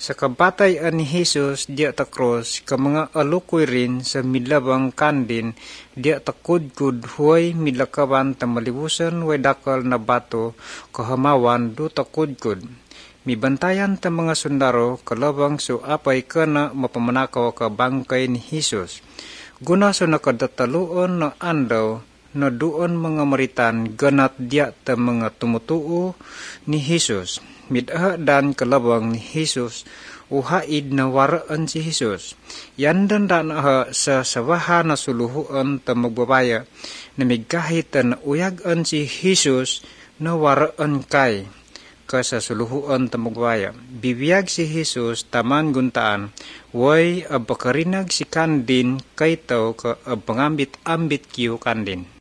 Sa kabatayan ni Jesus dia ta cross ka mga alukoy rin sa milabang kandin dia ta kudkud huway milakawan ta malibusan way dakal na bato kahamawan do ta kudkud. Mibantayan ta mga sundaro kalabang so apay ka na mapamanakaw ka bangkay ni Jesus. Guna so nakadataluon na andaw na doon mga maritan ganat dia ta mga tumutuo ni Jesus. Midahadan kalabang ni Jesus uhaid na waraan si Jesus. Yandan dan sa sawaha na suluhuan ta magbabaya na migkahit na uyagan si Jesus na waraan kay sa suluhuan ta magbabaya. Bibiyag si Jesus taman guntaan way abakarinag si kandin kay tao ka abangambit-ambit kiyo kandin.